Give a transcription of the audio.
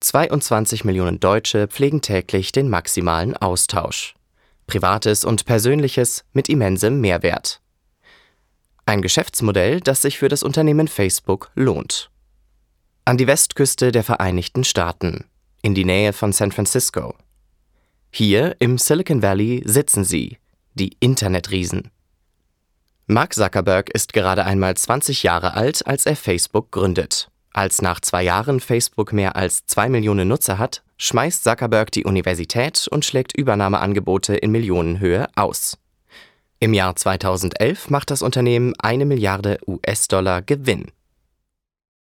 22 Millionen Deutsche pflegen täglich den maximalen Austausch. Privates und Persönliches mit immensem Mehrwert. Ein Geschäftsmodell, das sich für das Unternehmen Facebook lohnt. An die Westküste der Vereinigten Staaten, in die Nähe von San Francisco. Hier im Silicon Valley sitzen sie, die Internetriesen. Mark Zuckerberg ist gerade einmal 20 Jahre alt, als er Facebook gründet. Als nach 2 Jahren Facebook mehr als 2 Millionen Nutzer hat, schmeißt Zuckerberg die Universität und schlägt Übernahmeangebote in Millionenhöhe aus. Im Jahr 2011 macht das Unternehmen 1 Milliarde US-Dollar Gewinn.